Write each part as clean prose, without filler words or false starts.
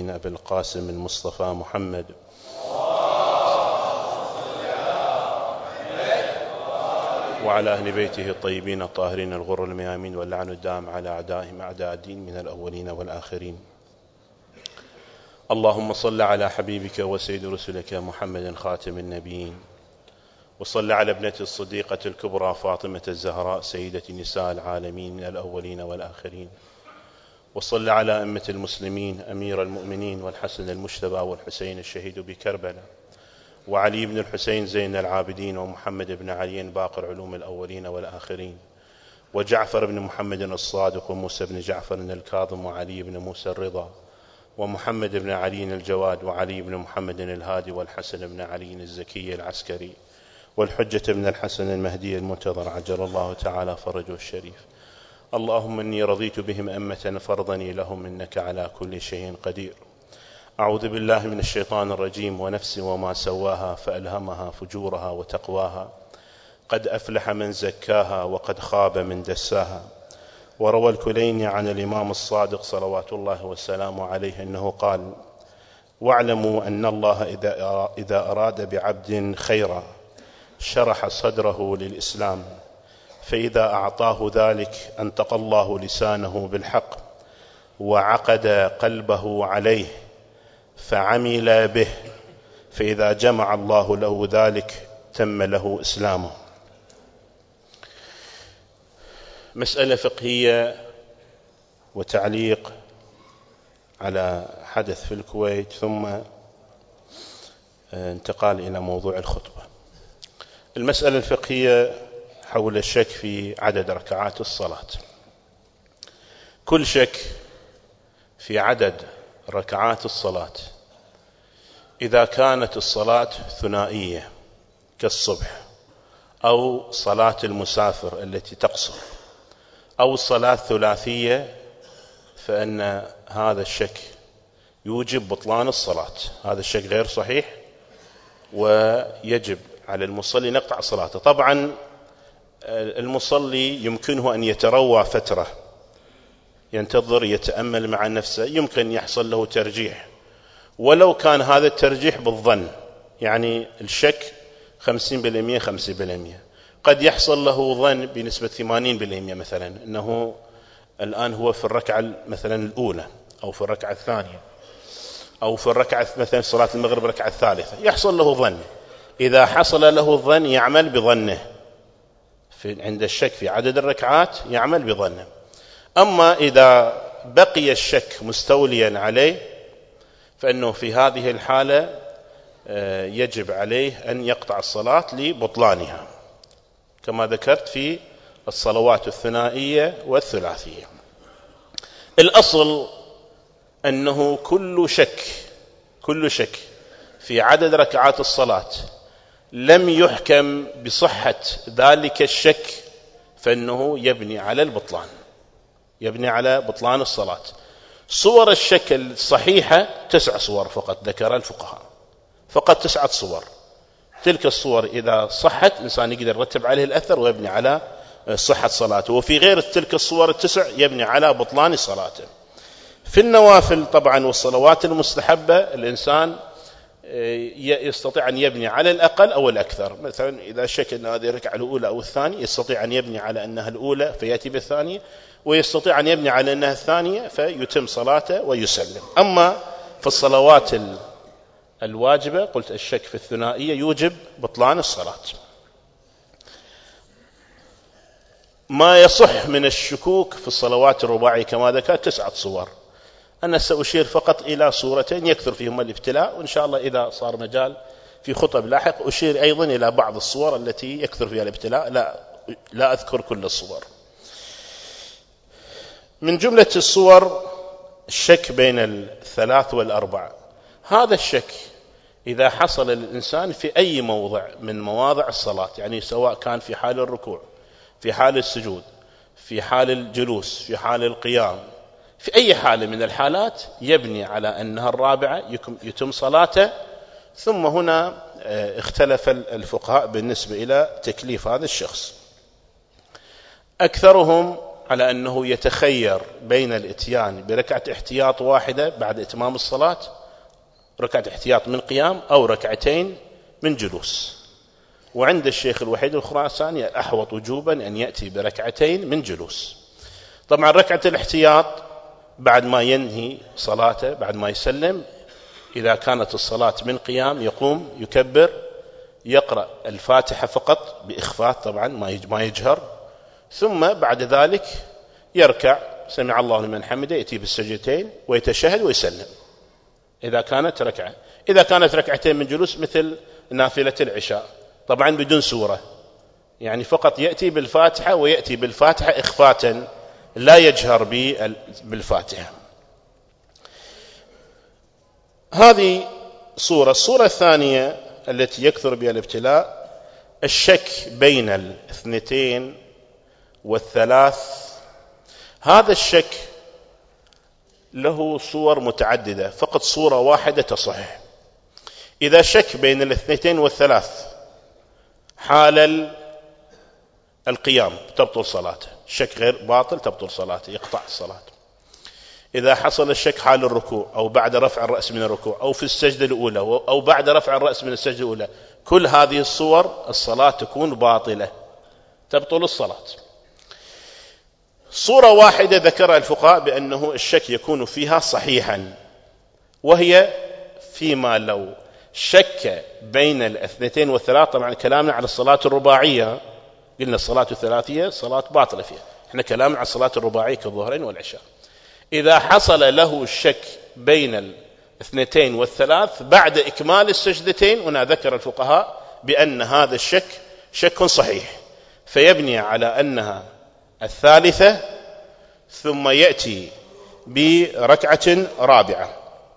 أبي القاسم المصطفى محمد وعلى أهل بيته الطيبين الطاهرين الغر الميامين، واللعن الدائم على أعدائهم أعداء الدين من الأولين والآخرين. اللهم صل على حبيبك وسيد رسلك محمد خاتم النبيين، وصل على ابنة الصديقة الكبرى فاطمة الزهراء سيدة نساء العالمين من الأولين والآخرين، وصل على أئمة المسلمين أمير المؤمنين والحسن المجتبى والحسين الشهيد بكربلاء، وعلي بن الحسين زين العابدين، ومحمد بن علي باقر علوم الأولين والآخرين، وجعفر بن محمد الصادق، وموسى بن جعفر الكاظم، وعلي بن موسى الرضا، ومحمد بن علي الجواد، وعلي بن محمد الهادي، والحسن بن علي الزكي العسكري، والحجة بن الحسن المهدي المنتظر عجل الله تعالى فرجه الشريف. اللهم إني رضيت بهم أمة فرضني لهم إنك على كل شيء قدير. أعوذ بالله من الشيطان الرجيم. ونفس وما سواها فألهمها فجورها وتقواها، قد أفلح من زكاها وقد خاب من دساها. وروى الكليني عن الإمام الصادق صلوات الله والسلام عليه أنه قال: واعلموا أن الله إذا أراد بعبد خيرا شرح صدره للإسلام، فإذا أعطاه ذلك أنطق الله لسانه بالحق وعقد قلبه عليه فعمل به، فإذا جمع الله له ذلك تم له إسلامه. مسألة فقهية وتعليق على حدث في الكويت، ثم انتقال إلى موضوع الخطبة. المسألة الفقهية حول الشك في عدد ركعات الصلاة. كل شك في عدد ركعات الصلاة إذا كانت الصلاة ثنائية كالصبح، أو صلاة المسافر التي تقصر، أو الصلاة ثلاثية، فإن هذا الشك يوجب بطلان الصلاة. هذا الشك غير صحيح، ويجب على المصلي نقطع صلاته. طبعا المصلي يمكنه أن يتروى فترة، ينتظر يتأمل مع نفسه، يمكن يحصل له ترجيح، ولو كان هذا الترجيح بالظن، يعني الشك 50% 50%، قد يحصل له ظن بنسبة 80% مثلا أنه الآن هو في الركعة مثلا الأولى، أو في الركعة الثانية، أو في الركعة مثلا صلاة المغرب الركعة الثالثة، يحصل له ظن. إذا حصل له الظن يعمل بظنه، عند الشك في عدد الركعات يعمل بظنه. أما إذا بقي الشك مستوليا عليه، فإنه في هذه الحالة يجب عليه أن يقطع الصلاة لبطلانها، كما ذكرت في الصلوات الثنائية والثلاثية. الأصل أنه كل شك في عدد ركعات الصلاة لم يحكم بصحة ذلك الشك، فإنه يبني على بطلان الصلاة. صور الشك الصحيحة 9 صور فقط ذكر الفقهاء، فقط 9 صور. تلك الصور إذا صحت الإنسان يقدر يرتب عليه الأثر ويبني على صحة صلاته، وفي غير تلك الصور ال9 يبني على بطلان صلاته. في النوافل طبعا والصلوات المستحبة الإنسان يستطيع أن يبني على الأقل أو الأكثر. مثلا إذا شك أن هذه الركعة الأولى أو الثانية، يستطيع أن يبني على أنها الأولى فيأتي بالثانية، ويستطيع أن يبني على أنها الثانية فيتم صلاته ويسلم. أما في الصلوات الواجبة قلت الشك في الثنائية يوجب بطلان الصلاة. ما يصح من الشكوك في الصلوات الرباعية كما ذكرت 9 صور. أنا سأشير فقط إلى صورتين يكثر فيهم الابتلاء، وإن شاء الله إذا صار مجال في خطب لاحق أشير أيضا إلى بعض الصور التي يكثر فيها الابتلاء، لا أذكر كل الصور. من جملة الصور الشك بين 3 و4. هذا الشك إذا حصل للإنسان في أي موضع من مواضع الصلاة، يعني سواء كان في حال الركوع، في حال السجود، في حال الجلوس، في حال القيام، في أي حالة من الحالات، يبني على أنها الرابعة يتم صلاته. ثم هنا اختلف الفقهاء بالنسبة إلى تكليف هذا الشخص. أكثرهم على أنه يتخير بين الإتيان بركعة احتياط واحدة بعد إتمام الصلاة، ركعة احتياط من قيام، أو ركعتين من جلوس. وعند الشيخ الوحيد الخراساني الأحوط وجوبا أن يأتي بركعتين من جلوس. طبعا ركعة الاحتياط بعد ما ينهي صلاته، بعد ما يسلم، إذا كانت الصلاة من قيام يقوم يكبر، يقرأ الفاتحة فقط بإخفاء طبعا ما يجهر، ثم بعد ذلك يركع سمع الله لمن حمده، يأتي بالسجدتين ويتشهد ويسلم. إذا كانت ركعتين من جلوس مثل نافلة العشاء، طبعا بدون سورة، يعني فقط يأتي بالفاتحة، ويأتي بالفاتحة إخفاء لا يجهر بالفاتحة. هذه الصورة الثانية التي يكثر بها الابتلاء الشك بين الاثنتين والثلاث. هذا الشك له صور متعددة، فقط صورة واحدة تصح. إذا شك بين الاثنتين والثلاث حال القيام تبطل صلاته، الشك غير باطل تبطل صلاته، يقطع الصلاة. إذا حصل الشك حال الركوع أو بعد رفع الرأس من الركوع أو في السجدة الأولى أو بعد رفع الرأس من السجدة الأولى، كل هذه الصور الصلاة تكون باطلة، تبطل الصلاة. صورة واحدة ذكرها الفقهاء بأنه الشك يكون فيها صحيحا، وهي فيما لو شك بين الاثنتين والثلاث. طبعا كلامنا على الصلاة الرباعية، قلنا الصلاة الثلاثية صلاة باطلة فيها، احنا كلامنا على الصلاة الرباعية كالظهرين والعشاء. إذا حصل له الشك بين الاثنتين والثلاث بعد إكمال السجدتين، هنا ذكر الفقهاء بأن هذا الشك شك صحيح، فيبني على أنها الثالثة، ثم يأتي بركعة رابعة.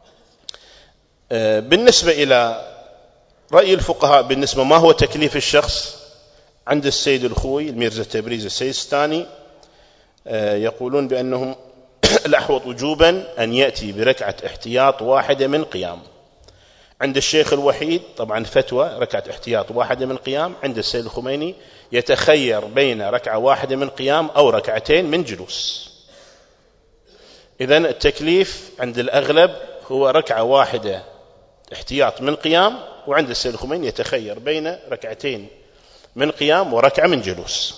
بالنسبة إلى رأي الفقهاء بالنسبة ما هو تكليف الشخص، عند السيد الخوي الميرزا تبريز السيستاني يقولون بأنهم الأحوط وجوبا أن يأتي بركعة احتياط واحدة من قيام. عند الشيخ الوحيد طبعا فتوى ركعة احتياط واحدة من قيام. عند السيد الخميني يتخير بين ركعة واحدة من قيام أو ركعتين من جلوس. إذن التكليف عند الأغلب هو ركعة واحدة احتياط من قيام، وعند السيد الخميني يتخير بين ركعتين من قيام وركعة من جلوس.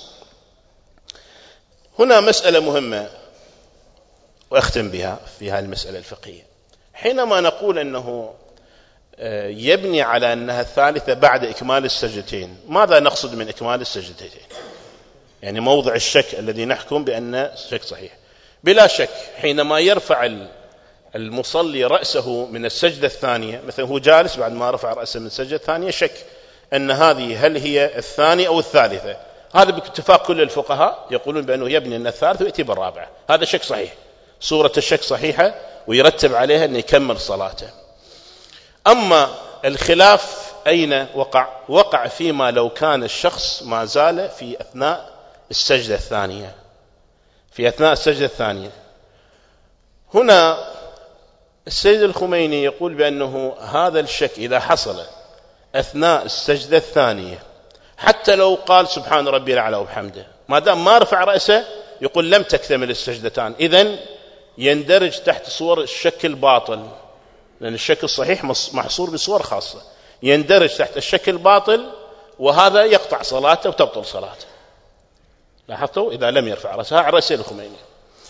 هنا مسألة مهمة وأختم بها في هذه المسألة الفقهية. حينما نقول أنه يبني على أنها الثالثة بعد إكمال السجدتين، ماذا نقصد من إكمال السجدتين؟ يعني موضع الشك الذي نحكم بأن الشك صحيح. بلا شك حينما يرفع المصلي رأسه من السجدة الثانية، مثلا هو جالس بعد ما رفع رأسه من السجدة الثانية، شك أن هذه هل هي الثانية أو الثالثة. هذا باتفاق كل الفقهاء يقولون بأنه يبني أن الثالثة ويأتي بالرابعة. هذا شك صحيح، صورة الشك صحيحة، ويرتب عليها أن يكمل صلاته. أما الخلاف أين وقع فيما لو كان الشخص ما زال في أثناء السجدة الثانية. هنا السيد الخميني يقول بأنه هذا الشك إذا حصل أثناء السجدة الثانية، حتى لو قال سبحان ربي الأعلى وبحمده، ما دام ما رفع رأسه، يقول لم تكتمل السجدتان، إذن يندرج تحت صور الشك الباطل، لأن الشك الصحيح محصور بصور خاصة، يندرج تحت الشك الباطل، وهذا يقطع صلاته وتبطل صلاته. لاحظتوا؟ إذا لم يرفع رأسها على رأس الخميني.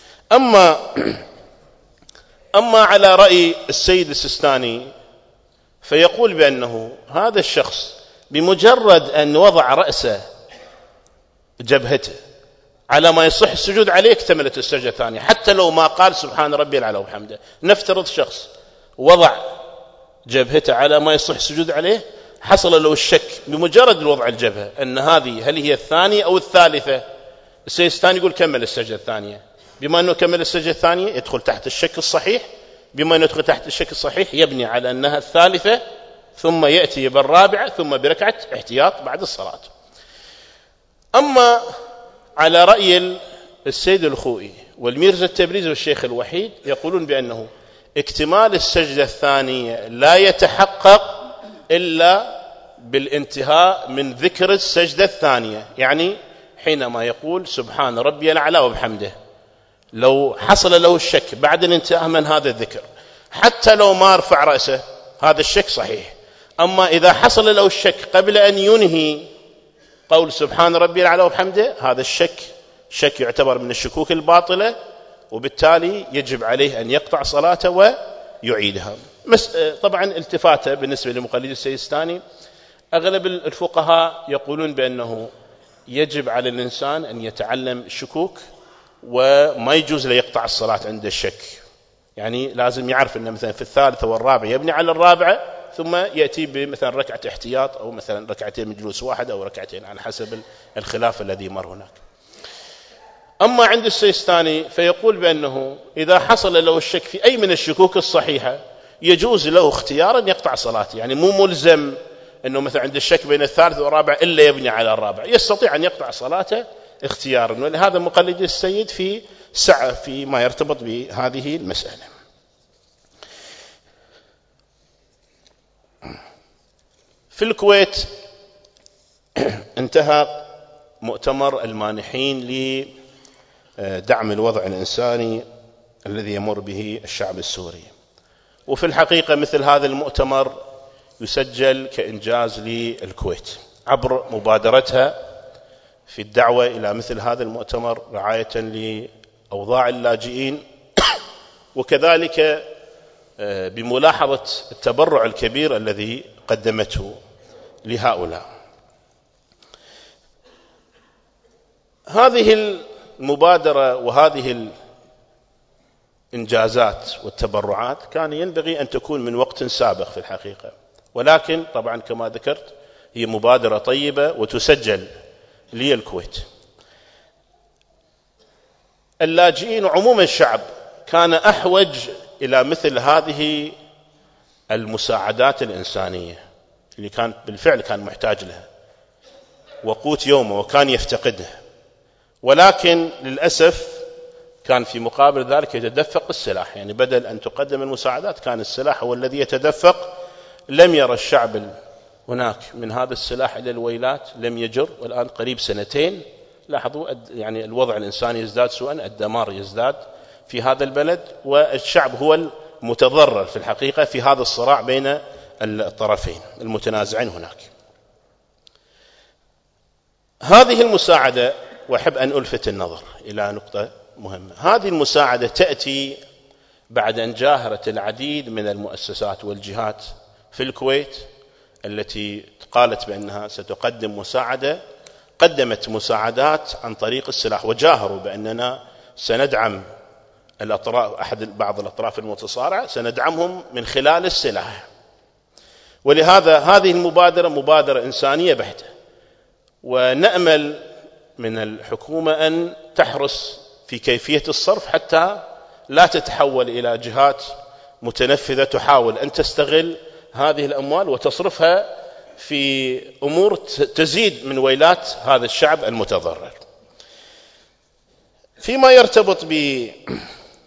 أما على رأي السيد السيستاني فيقول بأنه هذا الشخص بمجرد أن وضع رأسه جبهته على ما يصح السجود عليه اكتملت السجدة الثانية، حتى لو ما قال سبحان ربي الأعلى وبحمده. نفترض شخص وضع جبهته على ما يصح السجود عليه، حصل له الشك بمجرد الوضع الجبهة أن هذه هل هي الثانية أو الثالثة، السيستاني يقول كمل السجدة الثانية. بما أنه كمل السجدة الثانية يدخل تحت الشك الصحيح، بما أنه يدخل تحت الشك الصحيح يبني على أنها الثالثة، ثم يأتي بالرابعة، ثم بركعة احتياط بعد الصلاة. أما على رأي السيد الخوئي والميرزا التبريز والشيخ الوحيد يقولون بأنه اكتمال السجدة الثانية لا يتحقق إلا بالانتهاء من ذكر السجدة الثانية. يعني حينما يقول سبحان ربي الأعلى وبحمده، لو حصل له الشك بعد الانتهاء من هذا الذكر حتى لو ما رفع رأسه هذا الشك صحيح. أما إذا حصل له الشك قبل أن ينهي قول سبحان ربي الأعلى وبحمده، هذا شك يعتبر من الشكوك الباطلة، وبالتالي يجب عليه أن يقطع صلاته ويعيدها. طبعا التفاته بالنسبة لمقلد السيستاني، أغلب الفقهاء يقولون بأنه يجب على الإنسان أن يتعلم الشكوك وما يجوز له يقطع الصلاة عند الشك. يعني لازم يعرف أنه مثلا في الثالثة والرابعة يبني على الرابعة ثم يأتي بمثلا ركعة احتياط أو مثلا ركعتين من جلوس واحد أو ركعتين على حسب الخلاف الذي مر هناك. أما عند السيستاني فيقول بأنه إذا حصل له الشك في أي من الشكوك الصحيحة يجوز له اختيارا يقطع صلاته، يعني مو ملزم أنه مثلا عند الشك بين الثالث والرابع إلا يبني على الرابع، يستطيع أن يقطع صلاته اختيارا. ولهذا مقلد السيد في سعة فيما يرتبط بهذه المسألة. في الكويت انتهى مؤتمر المانحين لدعم الوضع الإنساني الذي يمر به الشعب السوري، وفي الحقيقة مثل هذا المؤتمر يسجل كإنجاز للكويت عبر مبادرتها في الدعوة إلى مثل هذا المؤتمر رعاية لأوضاع اللاجئين، وكذلك بملاحظة التبرع الكبير الذي قدمته لهؤلاء. هذه المبادرة وهذه الإنجازات والتبرعات كان ينبغي أن تكون من وقت سابق في الحقيقة، ولكن طبعا كما ذكرت هي مبادرة طيبة وتسجل للكويت. اللاجئين عموما الشعب كان أحوج إلى مثل هذه المساعدات الإنسانية اللي كان بالفعل كان محتاج لها وقوت يومه وكان يفتقده، ولكن للأسف كان في مقابل ذلك يتدفق السلاح. يعني بدل أن تقدم المساعدات كان السلاح هو الذي يتدفق. لم يرى الشعب هناك من هذا السلاح إلى الويلات، لم يجر، والآن قريب سنتين. لاحظوا يعني الوضع الإنساني يزداد سوءا، الدمار يزداد في هذا البلد، والشعب هو المتضرر في الحقيقة في هذا الصراع بين الطرفين المتنازعين هناك. هذه المساعدة، وأحب أن ألفت النظر إلى نقطة مهمة، هذه المساعدة تأتي بعد أن جاهرت العديد من المؤسسات والجهات في الكويت التي قالت بأنها ستقدم مساعدة، قدمت مساعدات عن طريق السلاح، وجاهروا بأننا سندعم الأطراف، بعض الأطراف المتصارعة سندعمهم من خلال السلاح. ولهذا هذه المبادرة مبادرة إنسانية بحتة، ونأمل من الحكومة أن تحرص في كيفية الصرف حتى لا تتحول إلى جهات متنفذة تحاول أن تستغل هذه الأموال وتصرفها في أمور تزيد من ويلات هذا الشعب المتضرر. فيما يرتبط بهذه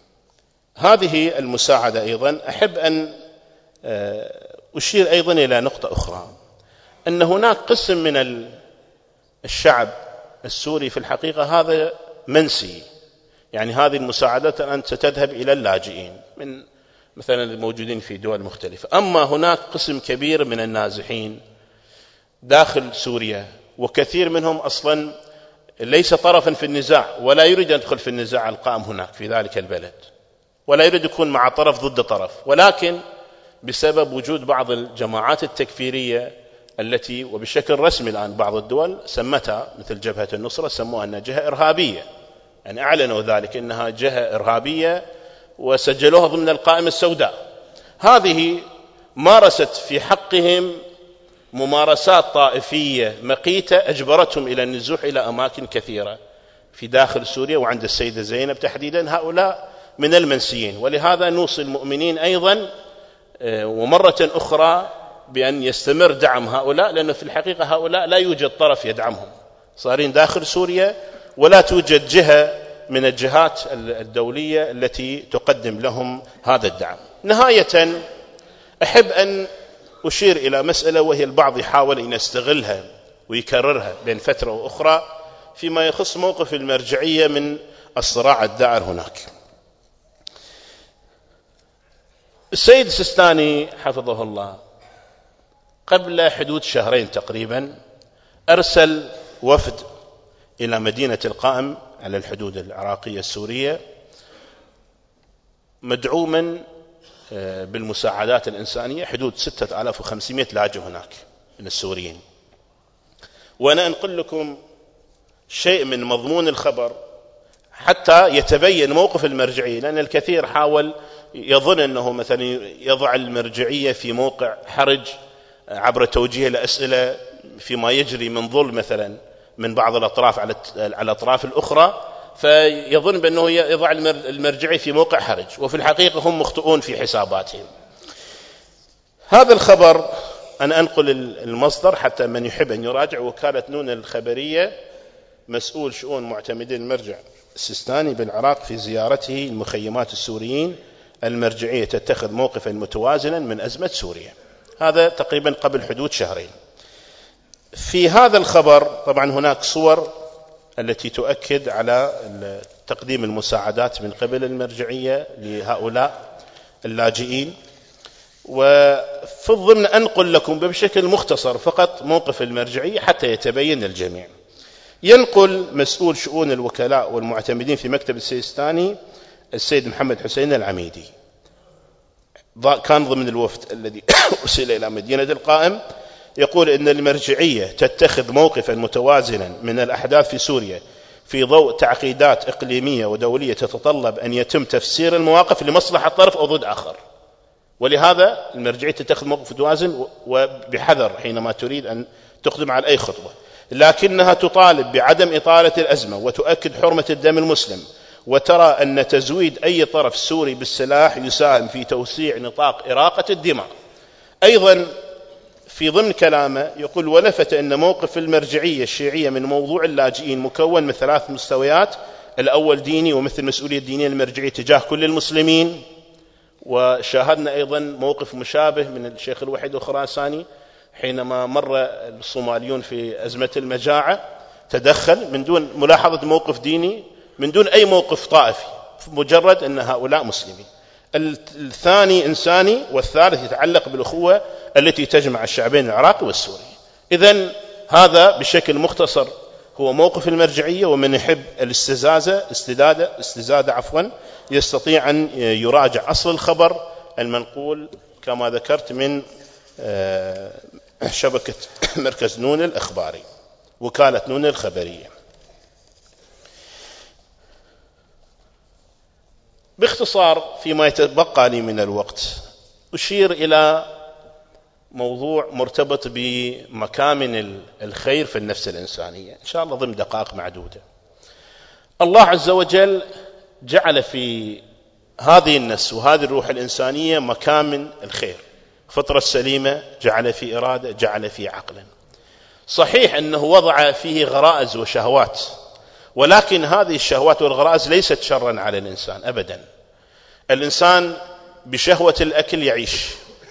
المساعدة أيضا أحب أن أشير أيضا إلى نقطة أخرى، أن هناك قسم من الشعب السوري في الحقيقة هذا منسي. يعني هذه المساعدات الآن ستذهب إلى اللاجئين من مثلا الموجودين في دول مختلفة، أما هناك قسم كبير من النازحين داخل سوريا، وكثير منهم أصلا ليس طرفا في النزاع ولا يريد أن يدخل في النزاع القائم هناك في ذلك البلد، ولا يريد يكون مع طرف ضد طرف، ولكن بسبب وجود بعض الجماعات التكفيرية التي وبشكل رسمي الآن بعض الدول سمتها مثل جبهة النصرة سموها أنها جهة إرهابية، يعني أعلنوا ذلك أنها جهة إرهابية وسجلوها ضمن القائمة السوداء. هذه مارست في حقهم ممارسات طائفية مقيتة أجبرتهم إلى النزوح إلى أماكن كثيرة في داخل سوريا وعند السيدة زينب تحديدا. هؤلاء من المنسيين، ولهذا نوصي المؤمنين أيضا ومرة أخرى بأن يستمر دعم هؤلاء، لأنه في الحقيقة هؤلاء لا يوجد طرف يدعمهم، صارين داخل سوريا ولا توجد جهة من الجهات الدولية التي تقدم لهم هذا الدعم. نهاية أحب أن أشير إلى مسألة، وهي البعض يحاول أن يستغلها ويكررها بين فترة وأخرى، فيما يخص موقف المرجعية من الصراع الدائر هناك. السيد السيستاني حفظه الله قبل حدود شهرين تقريبا أرسل وفد إلى مدينة القائم على الحدود العراقية السورية مدعوما بالمساعدات الإنسانية، حدود 6500 لاجئ هناك من السوريين. وأنا أنقل لكم شيء من مضمون الخبر حتى يتبين موقف المرجعية، لأن الكثير حاول يظن أنه مثلا يضع المرجعية في موقع حرج عبر توجيه الأسئلة فيما يجري من ظلم مثلا من بعض الأطراف على الأطراف الأخرى، فيظن بأنه يضع المرجعية في موقع حرج، وفي الحقيقة هم مخطئون في حساباتهم. هذا الخبر أنا أنقل المصدر حتى من يحب أن يراجع. وكالة نون الخبرية، مسؤول شؤون معتمدين المرجع السيستاني بالعراق في زيارته المخيمات السوريين، المرجعية تتخذ موقفا متوازنا من أزمة سوريا. هذا تقريبا قبل حدود شهرين. في هذا الخبر طبعا هناك صور التي تؤكد على تقديم المساعدات من قبل المرجعية لهؤلاء اللاجئين. وفي الضمن أنقل لكم بشكل مختصر فقط موقف المرجعية حتى يتبين للجميع. ينقل مسؤول شؤون الوكلاء والمعتمدين في مكتب السيستاني السيد محمد حسين العميدي، كان ضمن الوفد الذي أرسل إلى مدينة القائم، يقول إن المرجعية تتخذ موقفا متوازنا من الأحداث في سوريا في ضوء تعقيدات إقليمية ودولية تتطلب أن يتم تفسير المواقف لمصلحة طرف أو ضد آخر، ولهذا المرجعية تتخذ موقف متوازن وبحذر حينما تريد أن تقدم على أي خطوة، لكنها تطالب بعدم إطالة الأزمة وتؤكد حرمة الدم المسلم، وترى أن تزويد أي طرف سوري بالسلاح يساهم في توسيع نطاق إراقة الدماء. أيضا في ضمن كلامه يقول: ولفت أن موقف المرجعية الشيعية من موضوع اللاجئين مكون من 3 مستويات: الأول ديني ومثل مسؤولية دينية المرجعية تجاه كل المسلمين. وشاهدنا أيضا موقف مشابه من الشيخ الوحيد الخراساني حينما مر الصوماليون في أزمة المجاعة، تدخل من دون ملاحظة موقف ديني، من دون أي موقف طائفي، مجرد أن هؤلاء مسلمين. الثاني إنساني، والثالث يتعلق بالأخوة التي تجمع الشعبين العراقي والسوري. إذن هذا بشكل مختصر هو موقف المرجعية، ومن يحب الاستزادة يستطيع أن يراجع أصل الخبر المنقول كما ذكرت من شبكة مركز نون الإخباري، وكالة نون الخبرية. باختصار فيما يتبقى لي من الوقت أشير إلى موضوع مرتبط بمكامن الخير في النفس الإنسانية إن شاء الله ضمن دقائق معدودة. الله عز وجل جعل في هذه النفس وهذه الروح الإنسانية مكامن الخير، فطرة سليمة، جعل في إرادة، جعل في عقل. صحيح أنه وضع فيه غرائز وشهوات، ولكن هذه الشهوات والغرائز ليست شرا على الإنسان أبدا. الإنسان بشهوة الأكل يعيش،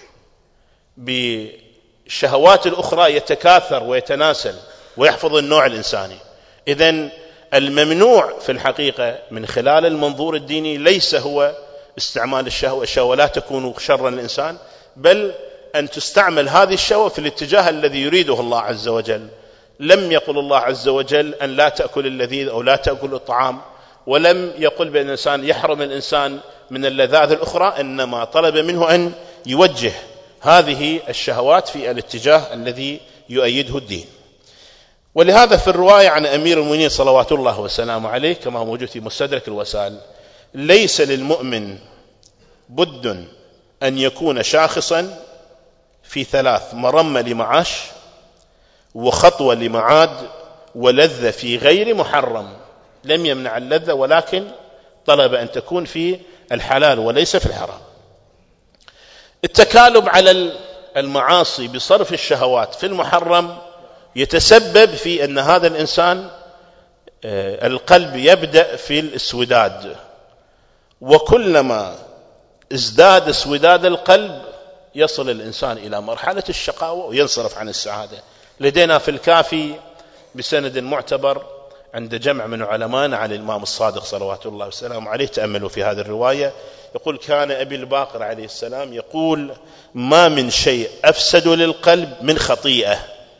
بشهوات الأخرى يتكاثر ويتناسل ويحفظ النوع الإنساني. إذن الممنوع في الحقيقة من خلال المنظور الديني ليس هو استعمال الشهوة. الشهوة لا تكون شرا للإنسان، بل أن تستعمل هذه الشهوة في الاتجاه الذي يريده الله عز وجل. لم يقل الله عز وجل أن لا تأكل اللذيذ أو لا تأكل الطعام، ولم يقل بأن الإنسان يحرم الإنسان من اللذاذ الأخرى، إنما طلب منه أن يوجه هذه الشهوات في الاتجاه الذي يؤيده الدين. ولهذا في الرواية عن أمير المؤمنين صلوات الله وسلامه عليه كما موجود في مستدرك الوسائل: ليس للمؤمن بد أن يكون شاخصا في 3: مرمى لمعاش، وخطوة لمعاد، ولذة في غير محرم. لم يمنع اللذة، ولكن طلب أن تكون في الحلال وليس في الحرام. التكالب على المعاصي بصرف الشهوات في المحرم يتسبب في أن هذا الإنسان القلب يبدأ في الاسوداد، وكلما ازداد اسوداد القلب يصل الإنسان إلى مرحلة الشقاوة وينصرف عن السعادة. لدينا في الكافي بسند معتبر عند جمع من علمائنا عن الإمام الصادق صلوات الله وسلامه عليه. تأملوا في هذه الرواية. يقول كان أبي الباقر عليه السلام يقول ما من شيء أفسد للقلب من خطيئة،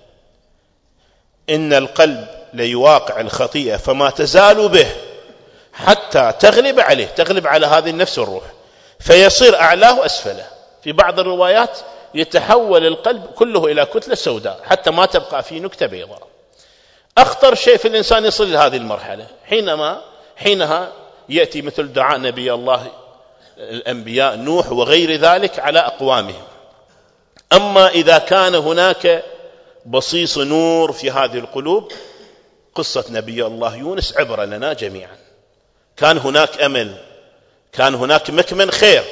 إن القلب ليواقع الخطيئة فما تزال به حتى تغلب عليه، تغلب على هذه النفس والروح، فيصير أعلاه أسفله. في بعض الروايات يتحول القلب كله إلى كتلة سوداء حتى ما تبقى فيه نكتة بيضاء. أخطر شيء في الإنسان يصل لهذه المرحلة، حينها يأتي مثل دعاء نبي الله الأنبياء نوح وغير ذلك على أقوامهم. أما إذا كان هناك بصيص نور في هذه القلوب، قصة نبي الله يونس عبرة لنا جميعا. كان هناك أمل، كان هناك مكمن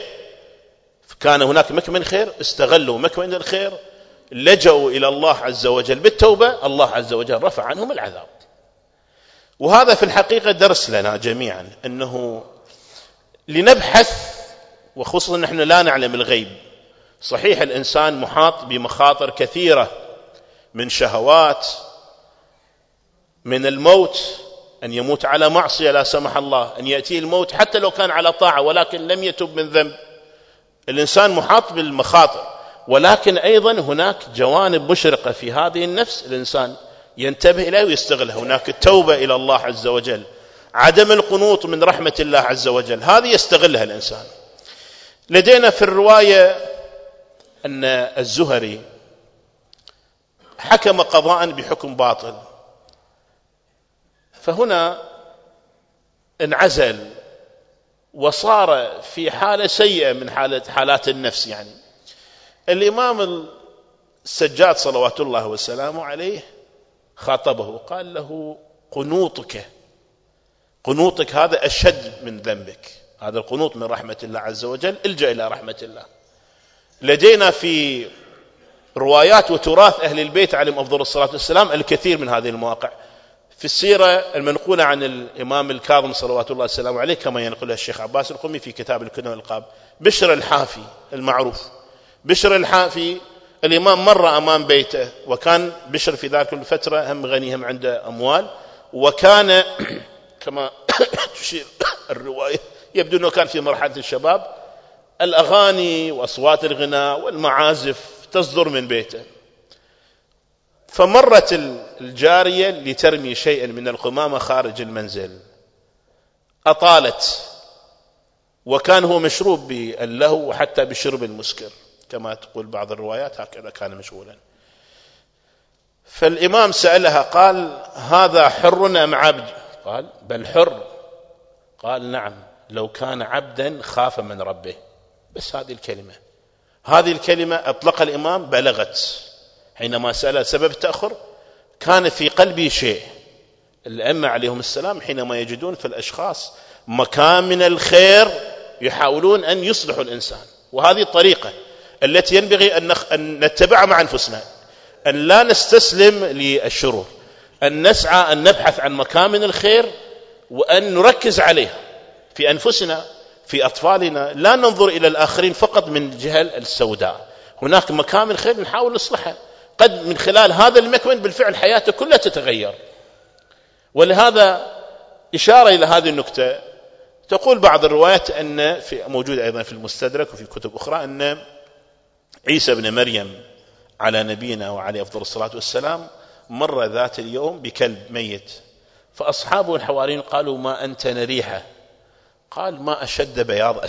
خير، استغلوا مكمن الخير، لجأوا إلى الله عز وجل بالتوبة، الله عز وجل رفع عنهم العذاب. وهذا في الحقيقة درس لنا جميعا، أنه لنبحث، وخصوصا نحن لا نعلم الغيب. صحيح الإنسان محاط بمخاطر كثيرة من شهوات، من الموت، أن يموت على معصية لا سمح الله، أن يأتيه الموت حتى لو كان على طاعة ولكن لم يتب من ذنب. الإنسان محاط بالمخاطر، ولكن أيضا هناك جوانب مشرقة في هذه النفس الإنسان ينتبه إليها ويستغلها. هناك التوبة إلى الله عز وجل، عدم القنوط من رحمة الله عز وجل، هذه يستغلها الإنسان. لدينا في الرواية أن الزهري حكم قضاء بحكم باطل، فهنا انعزل وصار في حالة سيئة من حالات النفس. يعني الإمام السجاد صلوات الله وسلامه عليه خاطبه، قال له قنوطك هذا أشد من ذنبك، هذا القنوط من رحمة الله عز وجل، الجأ إلى رحمة الله. لدينا في روايات وتراث أهل البيت عليهم أفضل الصلاة والسلام الكثير من هذه المواقع. في السيرة المنقولة عن الإمام الكاظم صلوات الله وسلامه عليه كما ينقلها الشيخ عباس القمي في كتاب الكنى والألقاب، بشر الحافي المعروف. بشر الحافي الإمام مر أمام بيته، وكان بشر في ذلك الفترة هم غني هم عنده أموال، وكان كما تشير الرواية يبدو أنه كان في مرحلة الشباب، الأغاني وأصوات الغناء والمعازف تصدر من بيته. فمرت الجارية لترمي شيئا من القمامة خارج المنزل، أطالت، وكان هو مشروب باللهو وحتى بالشرب المسكر كما تقول بعض الروايات، هكذا كان مشغولا. فالإمام سألها قال هذا حر أم عبد؟ قال بل حر. قال نعم، لو كان عبدا خاف من ربه. بس هذه الكلمة أطلق الإمام بلغت. حينما سأل سبب التأخر كان في قلبي شيء. الأئمة عليهم السلام حينما يجدون في الأشخاص مكان من الخير يحاولون أن يصلحوا الإنسان، وهذه الطريقة التي ينبغي أن نتبعها مع أنفسنا، أن لا نستسلم للشرور، أن نسعى أن نبحث عن مكان من الخير، وأن نركز عليه في أنفسنا في أطفالنا. لا ننظر إلى الآخرين فقط من الجهة السوداء، هناك مكان من الخير نحاول نصلحه، قد من خلال هذا المكمن بالفعل حياته كلها تتغير. ولهذا إشارة إلى هذه النكتة، تقول بعض الروايات أن موجود أيضا في المستدرك وفي كتب أخرى أن عيسى بن مريم على نبينا وعليه أفضل الصلاة والسلام مر ذات اليوم بكلب ميت، فأصحابه الحواريين قالوا ما أنت نريحه؟ قال ما أشد بياض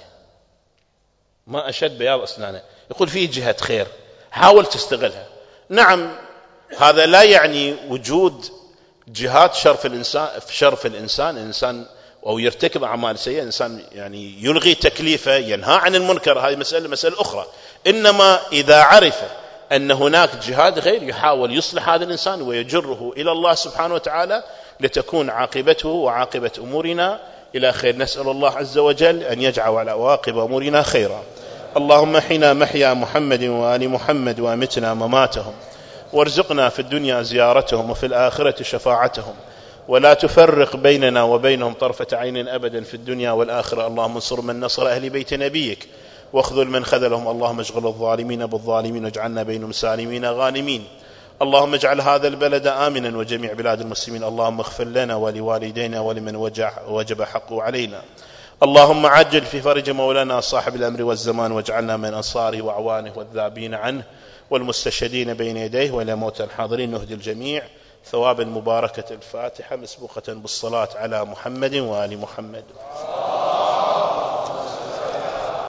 أسنانه. يقول فيه جهة خير، حاول تستغلها. نعم، هذا لا يعني وجود جهات شر في الإنسان أو يرتكب أعمال سيئة، إنسان يعني يلغي تكليفه، ينهى عن المنكر، هذه مسألة أخرى. إنما إذا عرف أن هناك جهاد غير يحاول يصلح هذا الإنسان ويجره إلى الله سبحانه وتعالى لتكون عاقبته وعاقبة أمورنا إلى خير. نسأل الله عز وجل أن يجعل على عواقب أمورنا خيرا. اللهم حنا محيا محمد وآل محمد وأمتنا مماتهم، وارزقنا في الدنيا زيارتهم وفي الآخرة شفاعتهم، ولا تفرق بيننا وبينهم طرفة عين أبدا في الدنيا والآخرة. اللهم انصر من نصر أهل بيت نبيك، واخذل من خذلهم. اللهم اشغل الظالمين بالظالمين واجعلنا بينهم سالمين غانمين. اللهم اجعل هذا البلد آمنا وجميع بلاد المسلمين. اللهم اغفر لنا ولوالدينا ولمن وجب حقه علينا. اللهم عجل في فرج مولانا صاحب الأمر والزمان، واجعلنا من أنصاره وأعوانه والذابين عنه والمستشهدين بين يديه، وإلى موت الحاضرين نهدي الجميع ثواب المباركة الفاتحة مسبوقة بالصلاة على محمد وآل محمد.